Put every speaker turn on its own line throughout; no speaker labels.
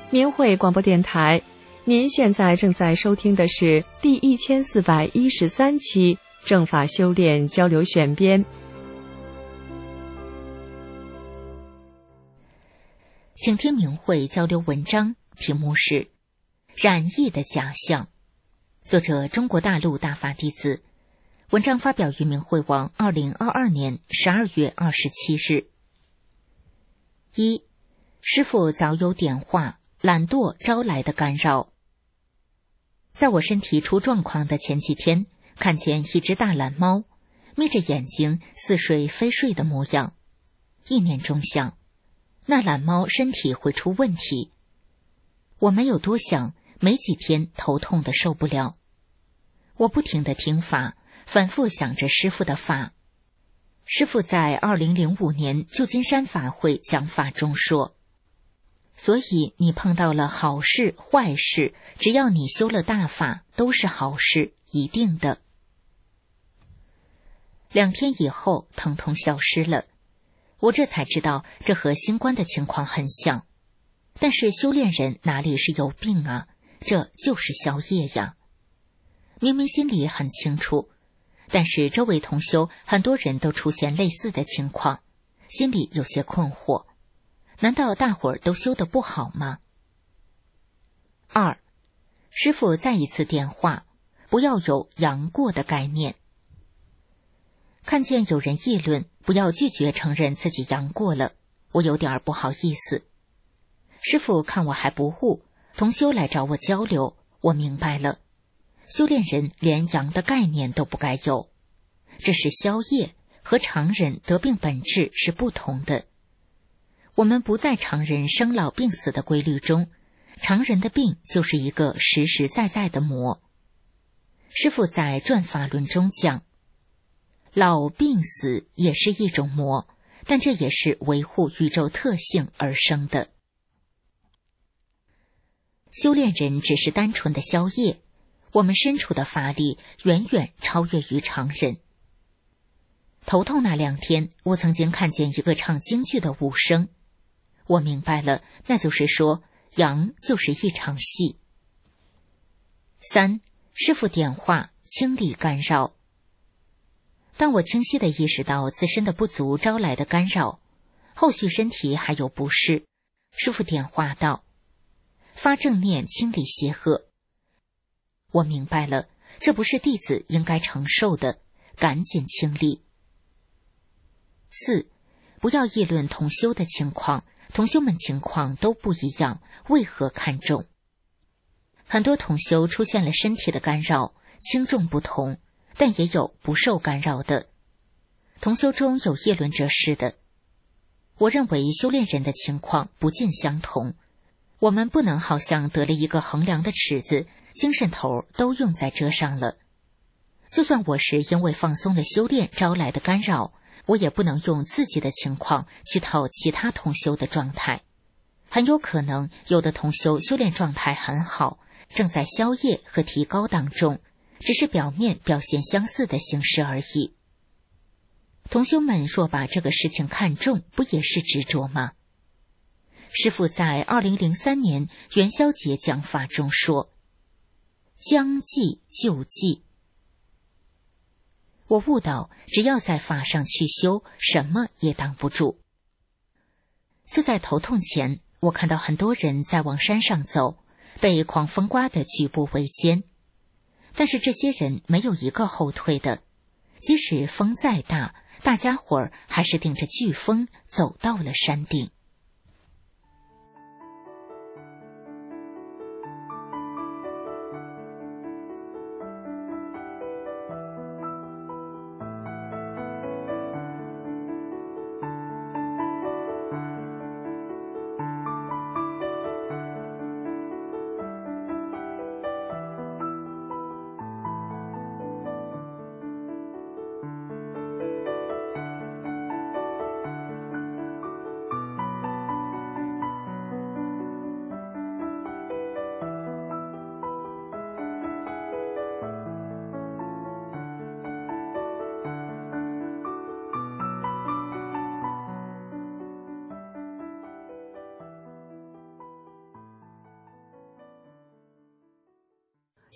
明慧广播电台，您现在正在收听的是第1413期正法修炼交流选编。
请听明慧交流文章，题目是《染疫的假象》，作者中国大陆大法弟子，文章发表于明慧网2022年12月27日。1. 师父早有点化，懒惰招来的干扰。在我身体出状况的前几天，看见一只大懒猫，眯着眼睛似睡非睡的模样。一念中想，那懒猫身体会出问题。我没有多想，没几天头痛的受不了。我不停地听法，反复想着师父的法。师父在2005年旧金山法会讲法中说，所以你碰到了好事坏事，只要你修了大法，都是好事，一定的。2天以后，疼痛消失了。我这才知道，这和新冠的情况很像。但是修炼人哪里是有病啊？这就是消业呀。明明心里很清楚，但是周围同修很多人都出现类似的情况，心里有些困惑。难道大伙儿都修得不好吗？2. 师父再一次点化，不要有阳过的概念。看见有人议论，不要拒绝承认自己阳过了，我有点不好意思。师父看我还不悟，同修来找我交流，我明白了，修炼人连阳的概念都不该有，这是消业，和常人得病本质是不同的。我们不在常人生老病死的规律中，常人的病就是一个实实在在的魔。师父在转法轮中讲，老病死也是一种魔，但这也是维护宇宙特性而生的。修炼人只是单纯的消业，我们身处的法力远远超越于常人。头痛那2天，我曾经看见一个唱京剧的武生，我明白了，那就是说，阳就是一场戏。3. 师父点化，清理干扰。当我清晰地意识到自身的不足招来的干扰，后续身体还有不适，师父点化道，发正念清理邪恶。我明白了，这不是弟子应该承受的，赶紧清理。4. 不要议论同修的情况，同修们情况都不一样，为何看重？很多同修出现了身体的干扰，轻重不同，但也有不受干扰的。同修中有议论这事的。我认为修炼人的情况不尽相同，我们不能好像得了一个衡量的尺子，精神头都用在这上了。就算我是因为放松了修炼招来的干扰，我也不能用自己的情况去套其他同修的状态。很有可能有的同修修炼状态很好，正在消业和提高当中，只是表面表现相似的形式而已。同修们若把这个事情看重，不也是执着吗？师父在2003年元宵节讲法中说，将计就计。我悟到，只要在法上去修，什么也挡不住。就在头痛前，我看到很多人在往山上走，被狂风刮得举步维艰。但是这些人没有一个后退的，即使风再大，大家伙儿还是顶着飓风走到了山顶。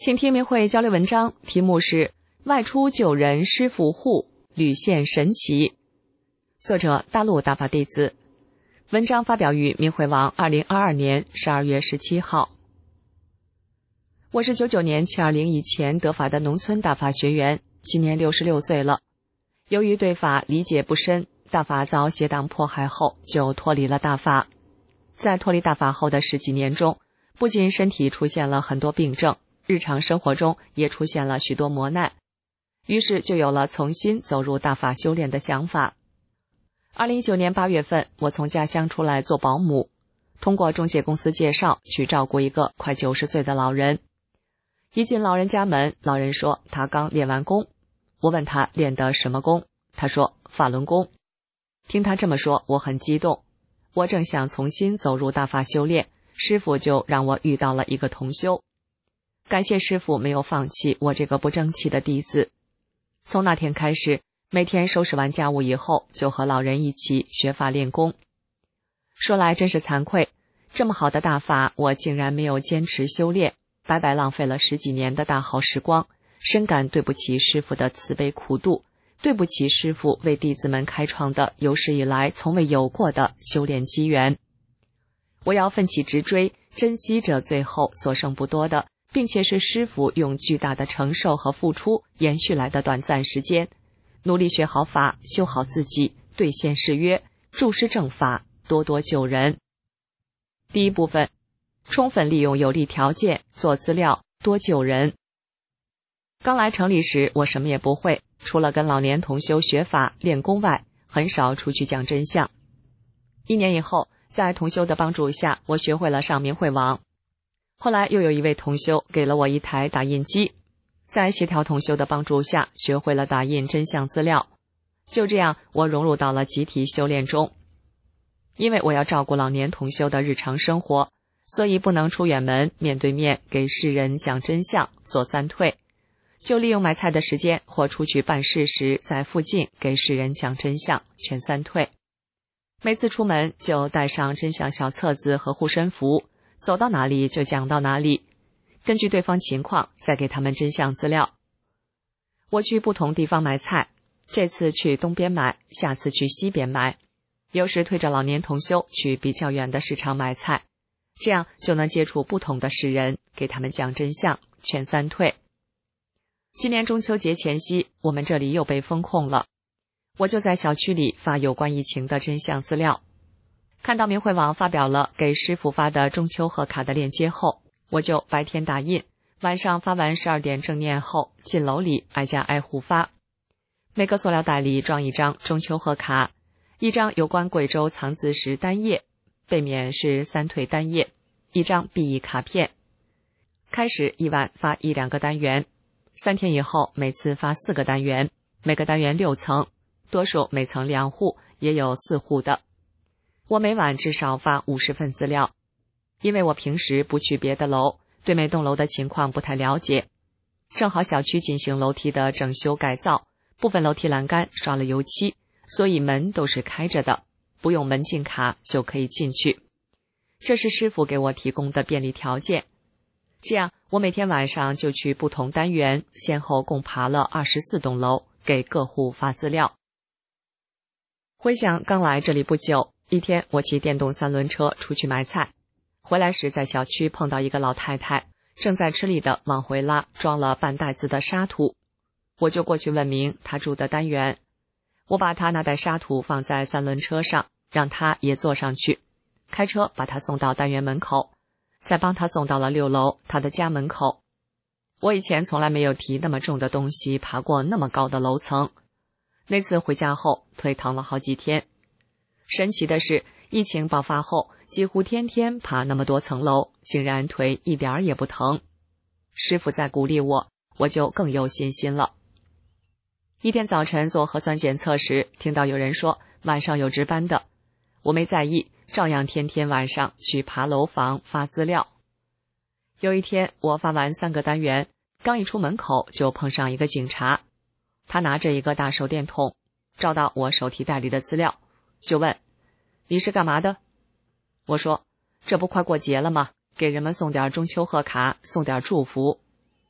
请听明慧交流文章，题目是外出救人师傅护，屡现神奇。作者大陆大法弟子。文章发表于明慧网2022年12月17号。我是99年720以前得法的农村大法学员，今年66岁了。由于对法理解不深，大法遭邪党迫害后就脱离了大法。在脱离大法后的10几年中，不仅身体出现了很多病症，日常生活中也出现了许多磨难，于是就有了重新走入大法修炼的想法。2019年8月份，我从家乡出来做保姆，通过中介公司介绍去照顾一个快90岁的老人。一进老人家门，老人说他刚练完功。我问他练的什么功，他说法轮功。听他这么说，我很激动。我正想重新走入大法修炼，师父就让我遇到了一个同修。感谢师父没有放弃我这个不争气的弟子。从那天开始，每天收拾完家务以后，就和老人一起学法练功。说来真是惭愧，这么好的大法，我竟然没有坚持修炼，白白浪费了10几年的大好时光，深感对不起师父的慈悲苦度，对不起师父为弟子们开创的有史以来从未有过的修炼机缘。我要奋起直追，珍惜这最后所剩不多的，并且是师父用巨大的承受和付出延续来的短暂时间，努力学好法，修好自己，兑现誓约，注师正法，多多救人。第一部分，充分利用有利条件，做资料，多救人。刚来城里时，我什么也不会，除了跟老年同修学法练功外，很少出去讲真相。1年以后，在同修的帮助下，我学会了上明慧网。后来又有一位同修给了我一台打印机，在协调同修的帮助下，学会了打印真相资料。就这样，我融入到了集体修炼中。因为我要照顾老年同修的日常生活，所以不能出远门，面对面给世人讲真相，做3退。就利用买菜的时间或出去办事时，在附近给世人讲真相，全3退。每次出门就带上真相小册子和护身符，走到哪里就讲到哪里，根据对方情况再给他们真相资料。我去不同地方买菜，这次去东边买，下次去西边买，有时推着老年同修去比较远的市场买菜，这样就能接触不同的世人，给他们讲真相，全3退。今年中秋节前夕，我们这里又被封控了，我就在小区里发有关疫情的真相资料。看到明慧网发表了给师父发的中秋贺卡的链接后，我就白天打印，晚上发完12点正念后，进楼里挨家挨户发。每个塑料袋里装一张中秋贺卡，一张有关贵州藏字石单页，背面是3退单页，一张 B 卡片。开始1晚发1-2个单元，3天以后每次发4个单元，每个单元6层，多数每层2户，也有4户的。我每晚至少发50份资料，因为我平时不去别的楼，对每栋楼的情况不太了解。正好小区进行楼梯的整修改造，部分楼梯栏杆刷了油漆，所以门都是开着的，不用门禁卡就可以进去。这是师傅给我提供的便利条件。这样，我每天晚上就去不同单元，先后共爬了24栋楼，给各户发资料。回想刚来这里不久，一天我骑电动3轮车出去买菜，回来时在小区碰到一个老太太，正在吃力地往回拉装了半袋子的沙土。我就过去问明她住的单元，我把她那袋沙土放在3轮车上，让她也坐上去，开车把她送到单元门口，再帮她送到了6楼她的家门口。我以前从来没有提那么重的东西爬过那么高的楼层，那次回家后腿疼了好几天。神奇的是，疫情爆发后几乎天天爬那么多层楼，竟然腿一点儿也不疼。师父在鼓励我，我就更有信心了。一天早晨做核酸检测时，听到有人说晚上有值班的，我没在意，照样天天晚上去爬楼房发资料。有一天我发完3个单元，刚一出门口就碰上一个警察，他拿着一个大手电筒，照到我手提袋里的资料，就问：你是干嘛的？我说：这不快过节了吗？给人们送点中秋贺卡，送点祝福。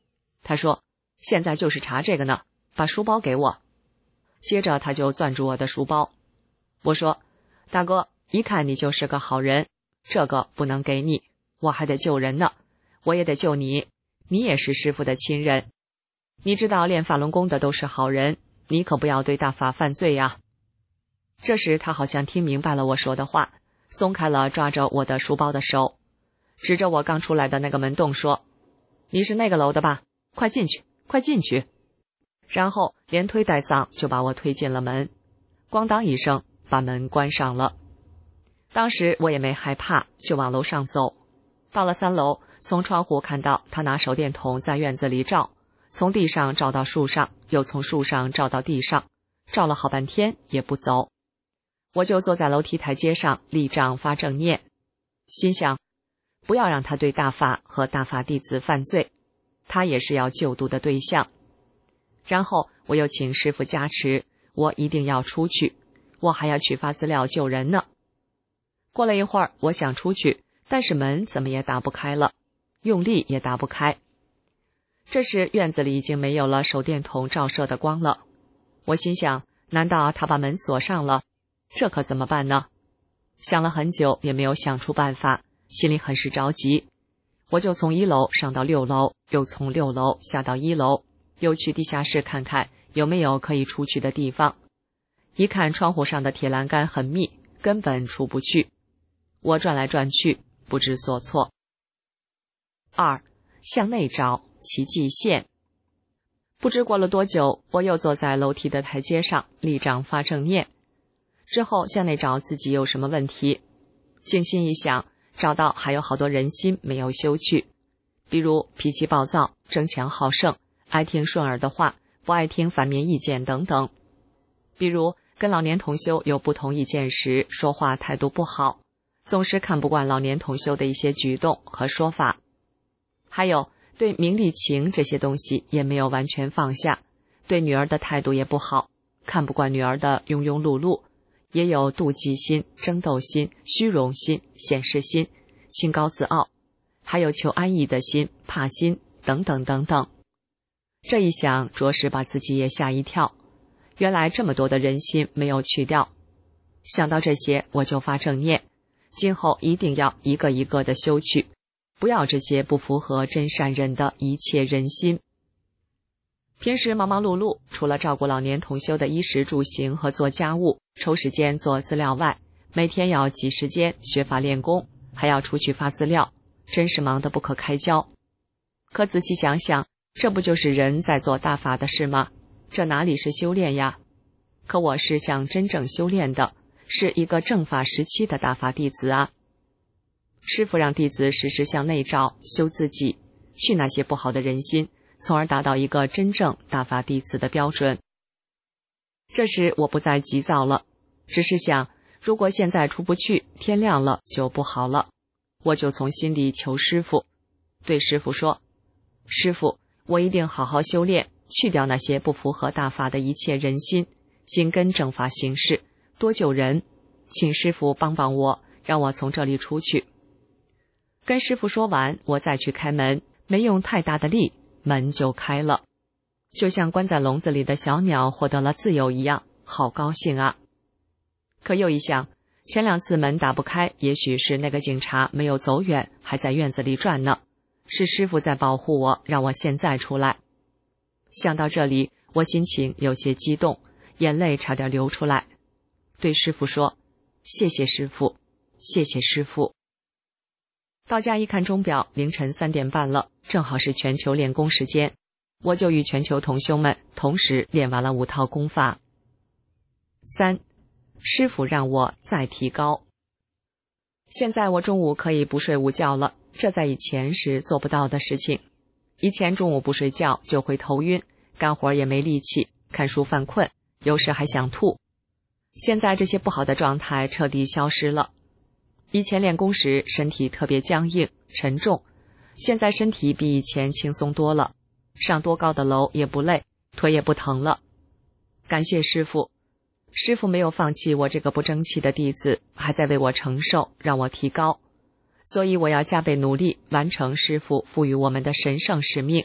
他说：“现在就是查这个呢，把书包给我。”接着他就攥住我的书包。我说：“大哥，一看你就是个好人，这个不能给你，我还得救人呢，我也得救你，你也是师父的亲人。你知道练法轮功的都是好人，你可不要对大法犯罪呀。”这时他好像听明白了我说的话，松开了抓着我的书包的手，指着我刚出来的那个门洞说：“你是那个楼的吧？快进去，快进去。”然后连推带搡就把我推进了门，咣当一声把门关上了。当时我也没害怕，就往楼上走。到了3楼，从窗户看到他拿手电筒在院子里照，从地上照到树上，又从树上照到地上，照了好半天也不走。我就坐在楼梯台阶上立杖发正念，心想不要让他对大法和大法弟子犯罪，他也是要救度的对象。然后我又请师父加持，我一定要出去，我还要去发资料救人呢。过了一会儿，我想出去，但是门怎么也打不开了，用力也打不开。这时院子里已经没有了手电筒照射的光了。我心想，难道他把门锁上了？这可怎么办呢？想了很久也没有想出办法，心里很是着急。我就从1楼上到6楼，又从6楼下到1楼，又去地下室看看有没有可以出去的地方。一看窗户上的铁栏杆很密，根本出不去。我转来转去，不知所措。2. 向内找，奇迹现。不知过了多久，我又坐在楼梯的台阶上立杖发正念。之后向内找自己有什么问题，静心一想，找到还有好多人心没有修去，比如脾气暴躁、争强好胜、爱听顺耳的话，不爱听反面意见等等。比如跟老年同修有不同意见时，说话态度不好，总是看不惯老年同修的一些举动和说法。还有对名利情这些东西也没有完全放下，对女儿的态度也不好，看不惯女儿的庸庸碌碌，也有妒忌心、争斗心、虚荣心、显示心、清高自傲，还有求安逸的心、怕心等等等等。这一想，着实把自己也吓一跳，原来这么多的人心没有去掉。想到这些，我就发正念，今后一定要一个一个的修去，不要这些不符合真善人的一切人心。平时忙忙碌碌，除了照顾老年同修的衣食住行和做家务，抽时间做资料外，每天要挤时间学法练功，还要出去发资料，真是忙得不可开交。可仔细想想，这不就是人在做大法的事吗？这哪里是修炼呀？可我是想真正修炼的，是一个正法时期的大法弟子啊。师父让弟子时时向内照，修自己，去那些不好的人心，从而达到一个真正大法弟子的标准。这时我不再急躁了，只是想，如果现在出不去，天亮了就不好了。我就从心里求师父，对师父说：“师父，我一定好好修炼，去掉那些不符合大法的一切人心，紧跟正法行事，多救人，请师父帮帮我，让我从这里出去。”跟师父说完，我再去开门，没用太大的力，门就开了，就像关在笼子里的小鸟获得了自由一样，好高兴啊！可又一想，前2次门打不开，也许是那个警察没有走远，还在院子里转呢，是师父在保护我，让我现在出来。想到这里，我心情有些激动，眼泪差点流出来，对师父说：“谢谢师父，谢谢师父。”到家一看钟表，凌晨3点半了，正好是全球练功时间，我就与全球同修们同时练完了5套功法。3. 师父让我再提高。现在我中午可以不睡午觉了，这在以前是做不到的事情。以前中午不睡觉就会头晕，干活也没力气，看书犯困，有时还想吐。现在这些不好的状态彻底消失了。以前练功时身体特别僵硬沉重，现在身体比以前轻松多了，上多高的楼也不累，腿也不疼了。感谢师父，师父没有放弃我这个不争气的弟子，还在为我承受，让我提高。所以我要加倍努力，完成师父赋予我们的神圣使命，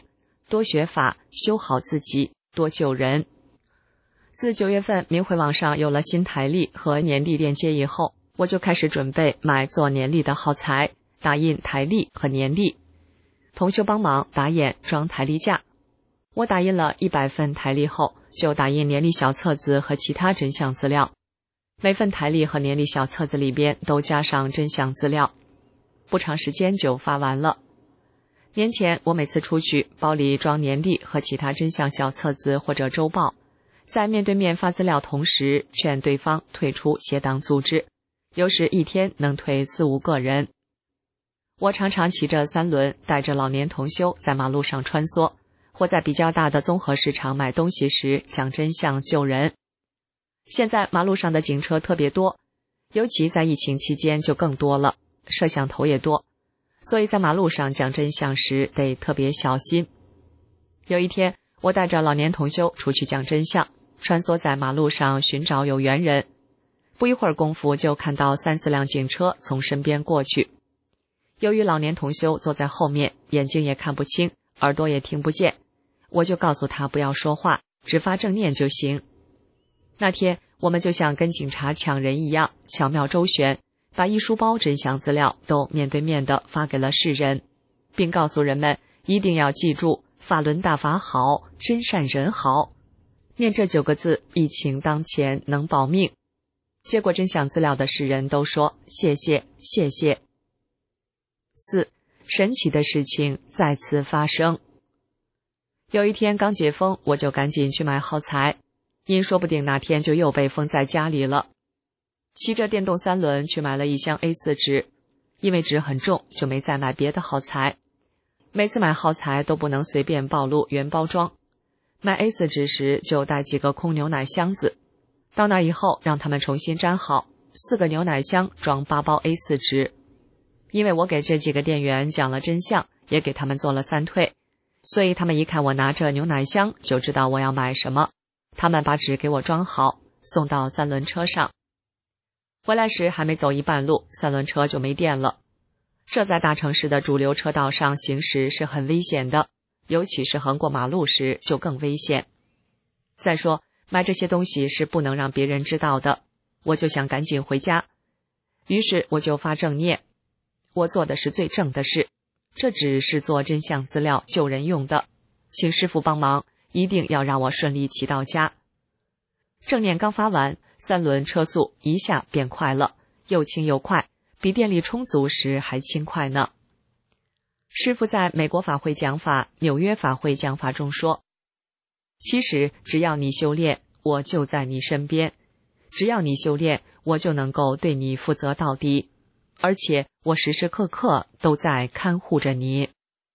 多学法，修好自己，多救人。自9月份明慧网上有了新台历和年历链接以后，我就开始准备买做年历的耗材，打印台历和年历。同修帮忙打眼装台历架。我打印了100份台历后，就打印年历小册子和其他真相资料。每份台历和年历小册子里边都加上真相资料，不长时间就发完了。年前我每次出去，包里装年历和其他真相小册子或者周报，在面对面发资料同时，劝对方退出邪党组织，有时一天能退4、5个人。我常常骑着3轮，带着老年同修在马路上穿梭，或在比较大的综合市场买东西时讲真相救人。现在马路上的警车特别多，尤其在疫情期间就更多了，摄像头也多，所以在马路上讲真相时得特别小心。有一天，我带着老年同修出去讲真相，穿梭在马路上寻找有缘人。不一会儿功夫，就看到3、4辆警车从身边过去。由于老年同修坐在后面，眼睛也看不清，耳朵也听不见，我就告诉他不要说话，只发正念就行。那天我们就像跟警察抢人一样，巧妙周旋，把一书包真相资料都面对面的发给了世人，并告诉人们一定要记住法轮大法好，真善人好，念这9个字，疫情当前能保命。接过真相资料的世人都说谢谢谢谢。4. 神奇的事情再次发生。有一天刚解封，我就赶紧去买耗材，因说不定哪天就又被封在家里了。骑着电动3轮去买了1箱 A4 纸，因为纸很重，就没再买别的耗材。每次买耗材都不能随便暴露原包装，买 A4 纸时就带几个空牛奶箱子，到那以后让他们重新粘好，4个牛奶箱装8包 A4 纸。因为我给这几个店员讲了真相，也给他们做了3退，所以他们一看我拿着牛奶箱就知道我要买什么。他们把纸给我装好，送到3轮车上。回来时还没走一半路，3轮车就没电了。这在大城市的主流车道上行驶是很危险的，尤其是横过马路时就更危险。再说买这些东西是不能让别人知道的，我就想赶紧回家。于是我就发正念，我做的是最正的事，这只是做真相资料救人用的，请师父帮忙，一定要让我顺利骑到家。正念刚发完，3轮车速一下变快了，又轻又快，比电力充足时还轻快呢。师父在美国法会讲法、纽约法会讲法中说，其实只要你修炼，我就在你身边，只要你修炼，我就能够对你负责到底，而且我时时刻刻都在看护着你。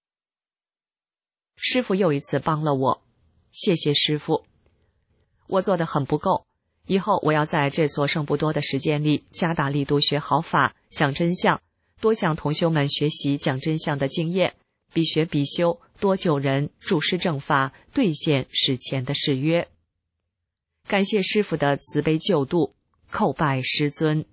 师父又一次帮了我，谢谢师父。我做得很不够，以后我要在这所剩不多的时间里加大力度学好法，讲真相，多向同修们学习讲真相的经验，必学必修，多救人，助施正法，兑现史前的誓约。感谢师父的慈悲救度，叩拜师尊。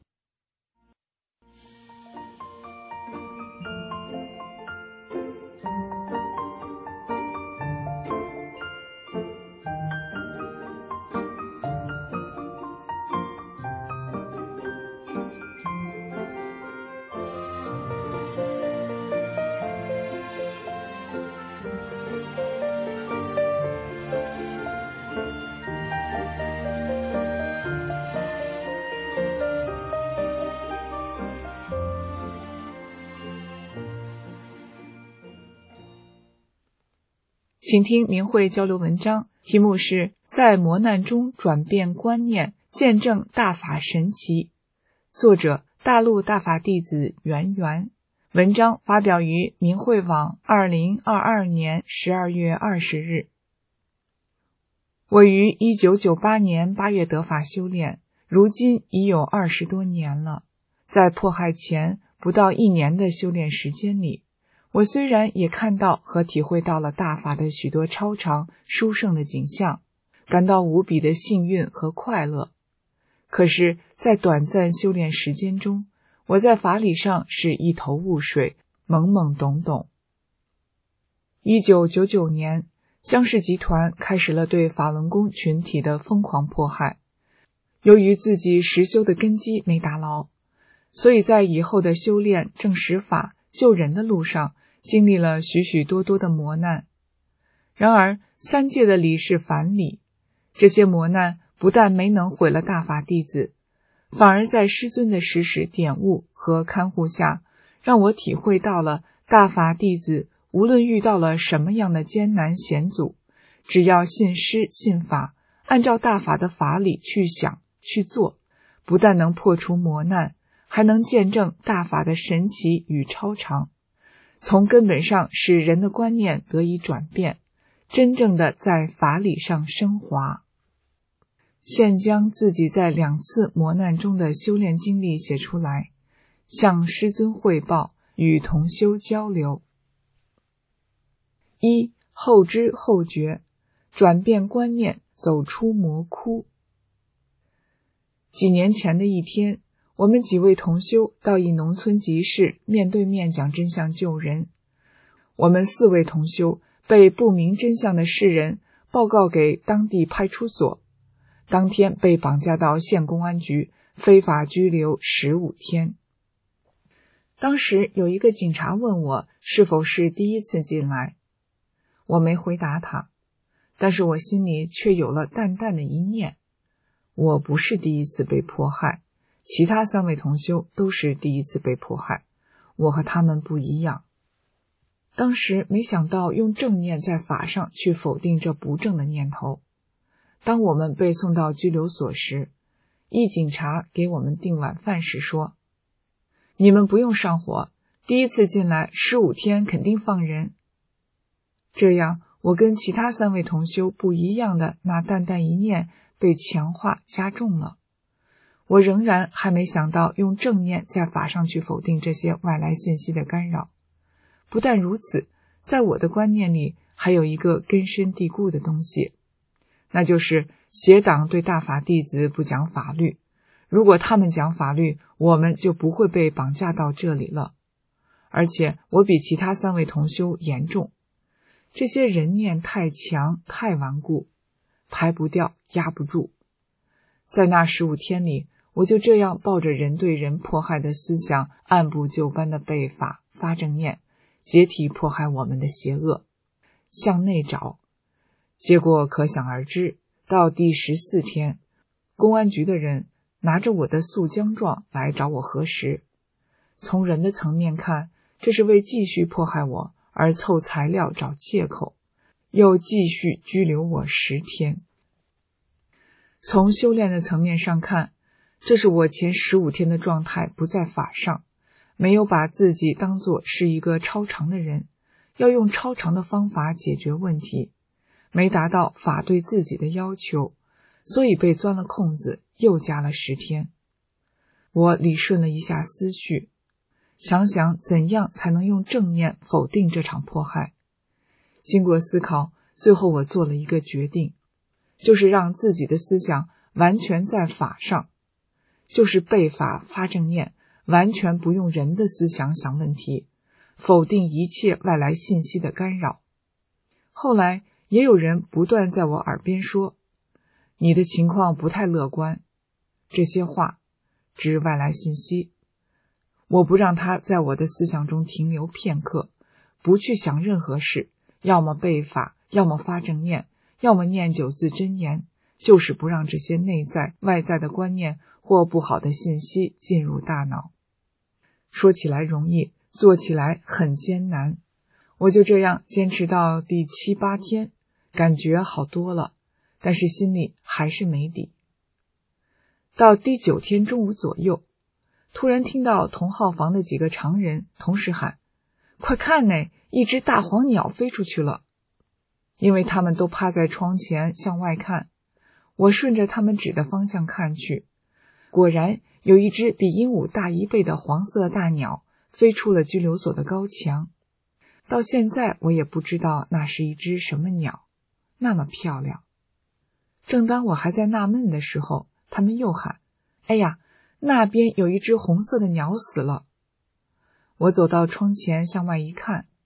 请听明慧交流文章，题目是在磨难中转变观念，见证大法神奇。作者大陆大法弟子圆圆。文章发表于明慧网2022年12月20日。我于1998年8月得法修炼，如今已有20多年了。在迫害前不到1年的修炼时间里，我虽然也看到和体会到了大法的许多超常殊胜的景象，感到无比的幸运和快乐，可是在短暂修炼时间中，我在法理上是一头雾水，懵懵懂懂。1999年， 江氏集团开始了对法轮功群体的疯狂迫害。由于自己实修的根基没打牢，所以在以后的修炼正实法救人的路上经历了许许多多的磨难。然而三界的理是反理，这些磨难不但没能毁了大法弟子，反而在师尊的时时点悟和看护下，让我体会到了大法弟子无论遇到了什么样的艰难险阻，只要信师信法，按照大法的法理去想去做，不但能破除磨难，还能见证大法的神奇与超常，从根本上使人的观念得以转变，真正的在法理上升华。现将自己在2次磨难中的修炼经历写出来，向师尊汇报，与同修交流。1. 后知后觉，转变观念，走出魔窟。几年前的一天，我们几位同修到一农村集市，面对面讲真相救人。我们4位同修被不明真相的世人报告给当地派出所，当天被绑架到县公安局，非法拘留15天。当时有一个警察问我是否是第一次进来，我没回答他，但是我心里却有了淡淡的一念，我不是第一次被迫害，其他3位同修都是第一次被迫害，我和他们不一样。当时没想到用正念在法上去否定这不正的念头。当我们被送到拘留所时，一警察给我们订晚饭时说，你们不用上火，第一次进来15天肯定放人。这样我跟其他3位同修不一样的那淡淡一念被强化加重了。我仍然还没想到用正念在法上去否定这些外来信息的干扰。不但如此，在我的观念里还有一个根深蒂固的东西，那就是邪党对大法弟子不讲法律，如果他们讲法律，我们就不会被绑架到这里了。而且我比其他3位同修严重，这些人念太强太顽固，排不掉压不住。在那15天里，我就这样抱着人对人迫害的思想，按部就班的背法发正念，解体迫害我们的邪恶，向内找。结果可想而知，到第14天，公安局的人拿着我的诉姜状来找我核实。从人的层面看，这是为继续迫害我而凑材料找借口，又继续拘留我10天。从修炼的层面上看，这是我前15天的状态不在法上，没有把自己当作是一个超常的人，要用超常的方法解决问题，没达到法对自己的要求，所以被钻了空子，又加了10天。我理顺了一下思绪，想想怎样才能用正念否定这场迫害。经过思考，最后我做了一个决定，就是让自己的思想完全在法上，就是背法发正念，完全不用人的思想想问题，否定一切外来信息的干扰。后来也有人不断在我耳边说，你的情况不太乐观，这些话指外来信息。我不让它在我的思想中停留片刻，不去想任何事，要么背法，要么发正念，要么念9字真言，就是不让这些内在外在的观念或不好的信息进入大脑。说起来容易，做起来很艰难。我就这样坚持到第7、8天，感觉好多了，但是心里还是没底。到第9天中午左右，突然听到同号房的几个常人同时喊，快看呢，一只大黄鸟飞出去了。因为他们都趴在窗前向外看，我顺着他们指的方向看去，果然有一只比鹦鹉大1倍的黄色大鸟飞出了拘留所的高墙。到现在我也不知道那是一只什么鸟，那么漂亮。正当我还在纳闷的时候，他们又喊，哎呀，那边有一只红色的鸟死了。我走到窗前向外一看，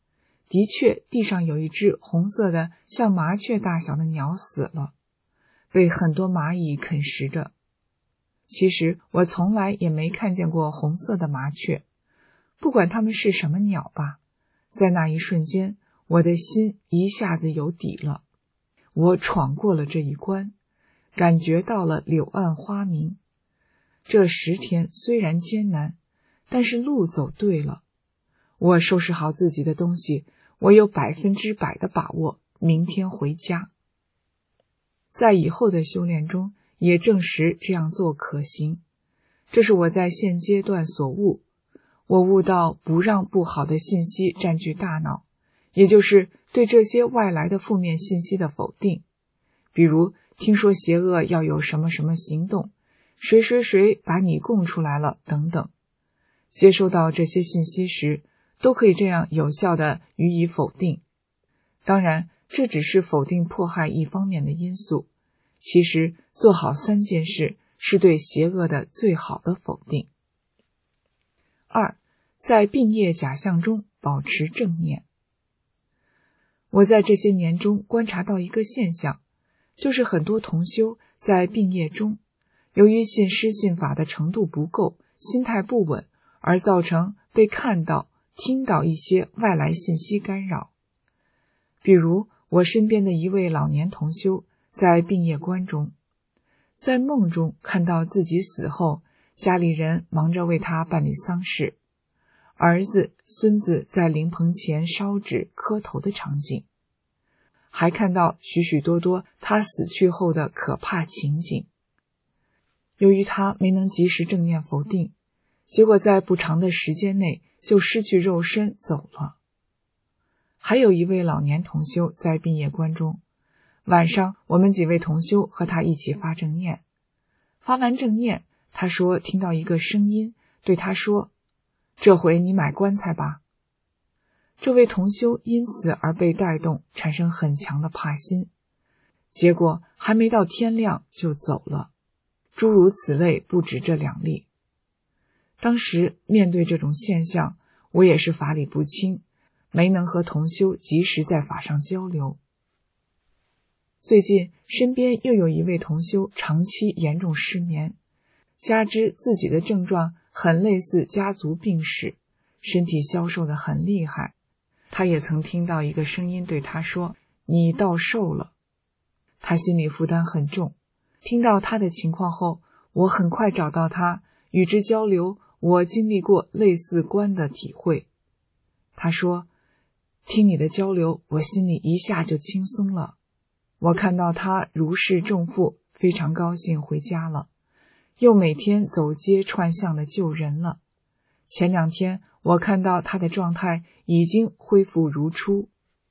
的确地上有一只红色的像麻雀大小的鸟死了，被很多蚂蚁啃食着。其实我从来也没看见过红色的麻雀，不管它们是什么鸟吧，在那一瞬间，我的心一下子有底了。我闯过了这一关，感觉到了柳暗花明。这10天虽然艰难，但是路走对了。我收拾好自己的东西，我有100%的把握明天回家。在以后的修炼中，也证实这样做可行。这是我在现阶段所悟。我悟到不让不好的信息占据大脑，也就是对这些外来的负面信息的否定。比如听说邪恶要有什么什么行动，谁把你供出来了等等。接收到这些信息时，都可以这样有效地予以否定。当然，这只是否定迫害一方面的因素，其实做好3件事是对邪恶的最好的否定。2，在病业假象中保持正念。我在这些年中观察到一个现象，就是很多同修在病业中，由于信师信法的程度不够，心态不稳，而造成被看到、听到一些外来信息干扰。比如我身边的一位老年同修在病业关中，在梦中看到自己死后，家里人忙着为他办理丧事，儿子、孙子在灵棚前烧纸磕头的场景，还看到许许多多他死去后的可怕情景。由于他没能及时正念否定，结果在不长的时间内就失去肉身走了。还有一位老年同修在病业关中，晚上我们几位同修和他一起发正念。发完正念，他说听到一个声音对他说：“这回你买棺材吧。”这位同修因此而被带动，产生很强的怕心，结果还没到天亮就走了。诸如此类不止这2例。当时面对这种现象，我也是法理不清，没能和同修及时在法上交流。最近身边又有一位同修长期严重失眠，加之自己的症状很类似家族病史，身体消瘦得很厉害。他也曾听到一个声音对他说：“你倒瘦了。”他心理负担很重。听到他的情况后，我很快找到他，与之交流我经历过类似观的体会。他说：“听你的交流，我心里一下就轻松了。”我看到他如释重负，非常高兴回家了，又每天走街串巷的救人了。前2天我看到他的状态已经恢复如初。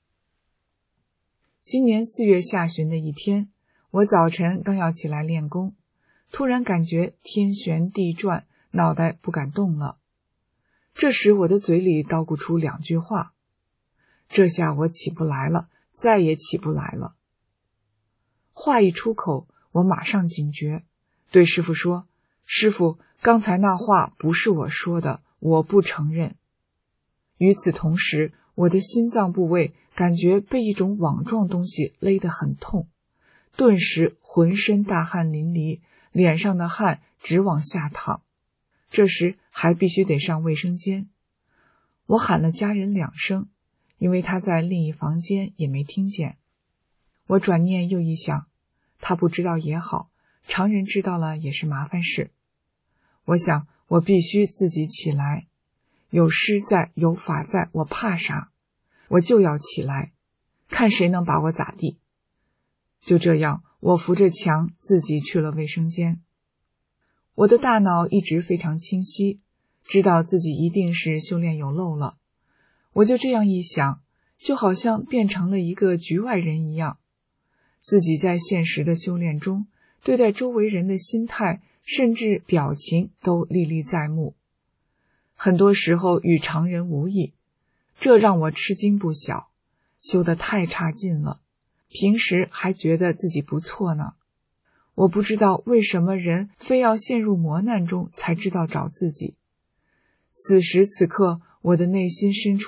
今年4月下旬的一天，我早晨刚要起来练功，突然感觉天旋地转，脑袋不敢动了。这时我的嘴里叨咕出2句话：“这下我起不来了，再也起不来了。”话一出口，我马上警觉，对师父说：“师父，刚才那话不是我说的，我不承认。”与此同时，我的心脏部位感觉被一种网状东西勒得很痛，顿时浑身大汗淋漓，脸上的汗直往下淌。这时还必须得上卫生间。我喊了家人2声，因为他在另一房间也没听见。我转念又一想，他不知道也好，常人知道了也是麻烦事。我想我必须自己起来，有师在，有法在，我怕啥？我就要起来，看谁能把我咋地。就这样，我扶着墙自己去了卫生间。我的大脑一直非常清晰，知道自己一定是修炼有漏了。我就这样一想，就好像变成了一个局外人一样。自己在现实的修炼中，对待周围人的心态甚至表情都历历在目，很多时候与常人无异，这让我吃惊不小，修得太差劲了，平时还觉得自己不错呢。我不知道为什么人非要陷入磨难中才知道找自己。此时此刻，我的内心深处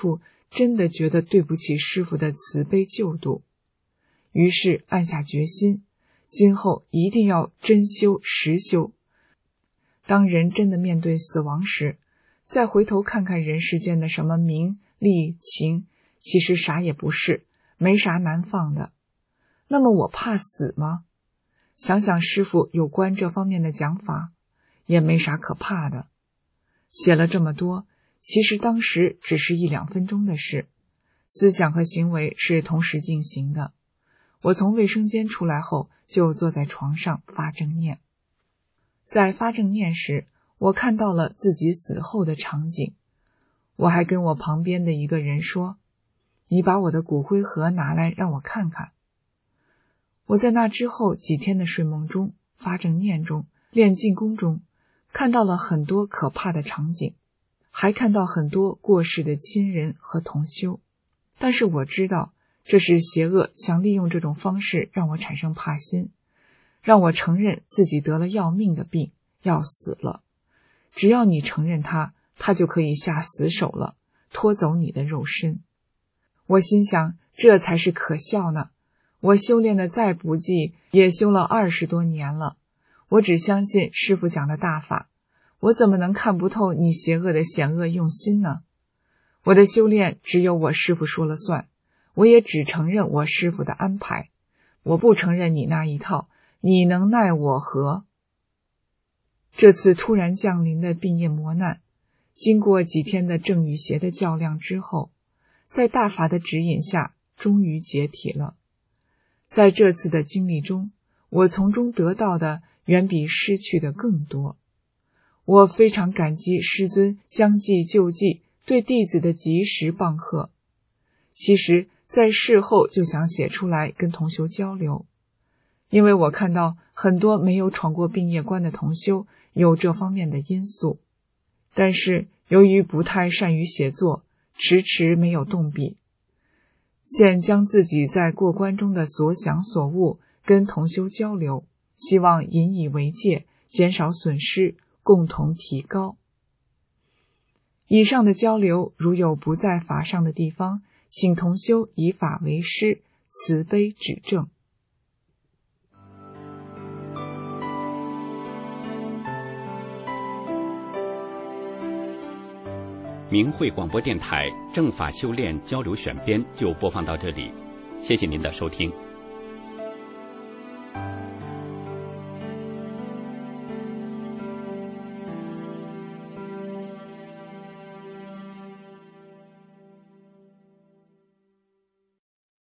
真的觉得对不起师父的慈悲救度，于是暗下决心，今后一定要真修实修。当人真的面对死亡时，再回头看看人世间的什么名利情，其实啥也不是，没啥难放的。那么我怕死吗？想想师父有关这方面的讲法，也没啥可怕的。写了这么多，其实当时只是1-2分钟的事，思想和行为是同时进行的。我从卫生间出来后，就坐在床上发正念。在发正念时，我看到了自己死后的场景。我还跟我旁边的一个人说，你把我的骨灰盒拿来让我看看。我在那之后几天的睡梦中、发正念中、练静功中，看到了很多可怕的场景，还看到很多过世的亲人和同修。但是我知道，这是邪恶想利用这种方式让我产生怕心，让我承认自己得了要命的病，要死了。只要你承认他就可以下死手了，拖走你的肉身。我心想，这才是可笑呢。我修炼的再不济，也修了20多年了。我只相信师父讲的大法，我怎么能看不透你邪恶的险恶用心呢？我的修炼只有我师父说了算，我也只承认我师父的安排，我不承认你那一套，你能奈我何？这次突然降临的病业磨难，经过几天的正与邪的较量之后，在大法的指引下，终于解体了。在这次的经历中，我从中得到的远比失去的更多。我非常感激师尊将计就计对弟子的及时棒喝。其实在事后就想写出来跟同修交流，因为我看到很多没有闯过病业关的同修有这方面的因素，但是由于不太善于写作，迟迟没有动笔。现将自己在过关中的所想所悟跟同修交流，希望引以为戒，减少损失，共同提高。以上的交流如有不在法上的地方，请同修以法为师，慈悲指正。
明慧广播电台正法修炼交流选编就播放到这里，谢谢您的收听。